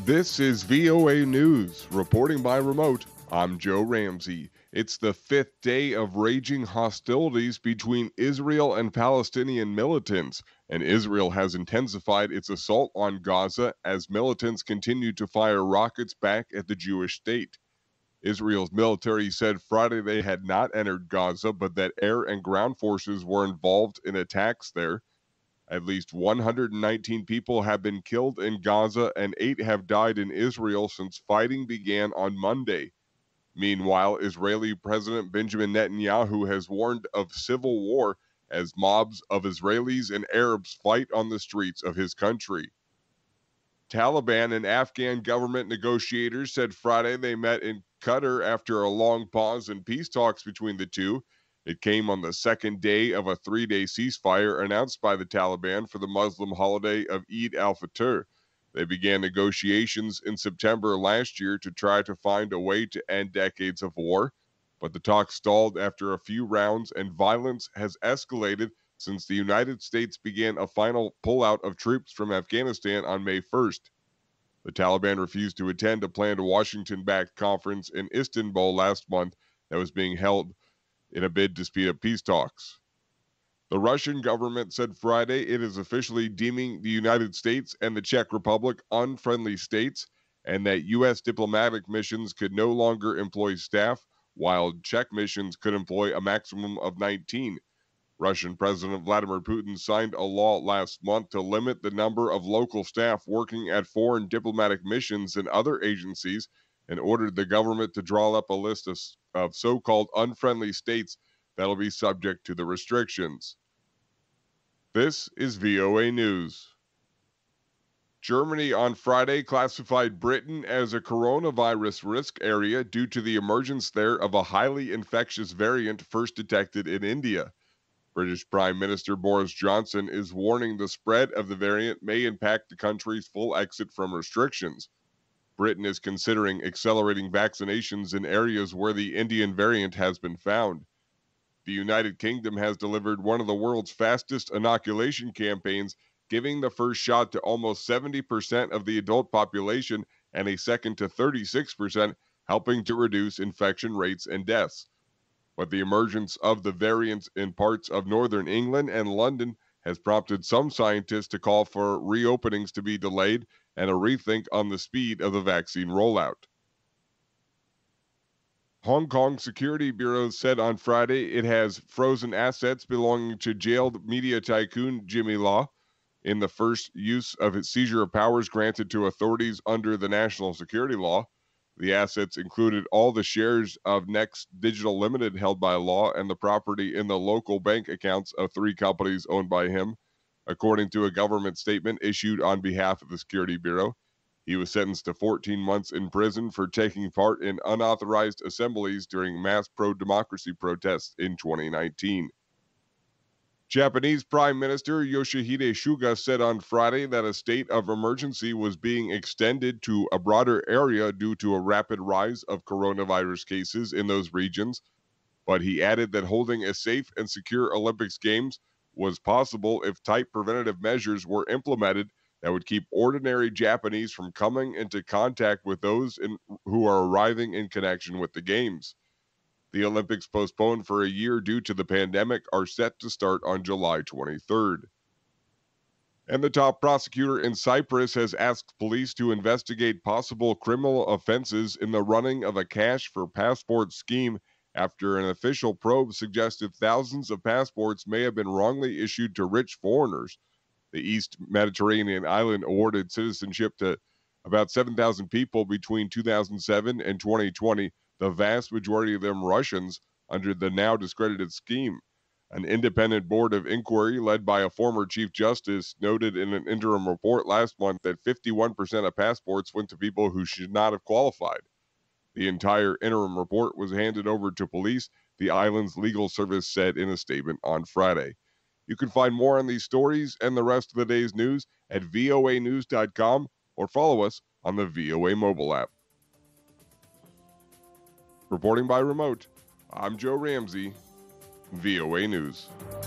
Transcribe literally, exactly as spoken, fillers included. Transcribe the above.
This is V O A News. Reporting by remote, I'm Joe Ramsey. It's the fifth day of raging hostilities between Israel and Palestinian militants, and Israel has intensified its assault on Gaza as militants continue to fire rockets back at the Jewish state. Israel's military said Friday they had not entered Gaza, but that air and ground forces were involved in attacks there. At least one hundred nineteen people have been killed in Gaza and eight have died in Israel since fighting began on Monday. Meanwhile, Israeli President Benjamin Netanyahu has warned of civil war as mobs of Israelis and Arabs fight on the streets of his country. Taliban and Afghan government negotiators said Friday they met in Qatar after a long pause in peace talks between the two. It came on the second day of a three-day ceasefire announced by the Taliban for the Muslim holiday of Eid al-Fitr. They began negotiations in September last year to try to find a way to end decades of war, but the talks stalled after a few rounds and violence has escalated since the United States began a final pullout of troops from Afghanistan on May first. The Taliban refused to attend a planned Washington-backed conference in Istanbul last month that was being held in a bid to speed up peace talks. The Russian government said Friday it is officially deeming the United States and the Czech Republic unfriendly states and that U S diplomatic missions could no longer employ staff, while Czech missions could employ a maximum of nineteen. Russian President Vladimir Putin signed a law last month to limit the number of local staff working at foreign diplomatic missions and other agencies and ordered the government to draw up a list of, of so-called unfriendly states that'll be subject to the restrictions. This is V O A News. Germany on Friday classified Britain as a coronavirus risk area due to the emergence there of a highly infectious variant first detected in India. British Prime Minister Boris Johnson is warning the spread of the variant may impact the country's full exit from restrictions. Britain is considering accelerating vaccinations in areas where the Indian variant has been found. The United Kingdom has delivered one of the world's fastest inoculation campaigns, giving the first shot to almost seventy percent of the adult population and a second to thirty-six percent, helping to reduce infection rates and deaths. But the emergence of the variants in parts of northern England and London has prompted some scientists to call for reopenings to be delayed and a rethink on the speed of the vaccine rollout. Hong Kong Security Bureau said on Friday it has frozen assets belonging to jailed media tycoon Jimmy Lau in the first use of its seizure of powers granted to authorities under the national security law. The assets included all the shares of Next Digital Limited held by Law and the property in the local bank accounts of three companies owned by him, according to a government statement issued on behalf of the Security Bureau. He was sentenced to fourteen months in prison for taking part in unauthorized assemblies during mass pro-democracy protests in twenty nineteen. Japanese Prime Minister Yoshihide Suga said on Friday that a state of emergency was being extended to a broader area due to a rapid rise of coronavirus cases in those regions, but he added that holding a safe and secure Olympics Games was possible if tight preventative measures were implemented that would keep ordinary Japanese from coming into contact with those in, who are arriving in connection with the Games. The Olympics, postponed for a year due to the pandemic, are set to start on July twenty-third. And the top prosecutor in Cyprus has asked police to investigate possible criminal offenses in the running of a cash for passport scheme after an official probe suggested thousands of passports may have been wrongly issued to rich foreigners. The East Mediterranean island awarded citizenship to about seven thousand people between two thousand seven and twenty twenty, the vast majority of them Russians, under the now discredited scheme. An independent board of inquiry led by a former Chief Justice noted in an interim report last month that fifty-one percent of passports went to people who should not have qualified. The entire interim report was handed over to police, the island's legal service said in a statement on Friday. You can find more on these stories and the rest of the day's news at V O A news dot com or follow us on the V O A mobile app. Reporting by remote, I'm Joe Ramsey, V O A News.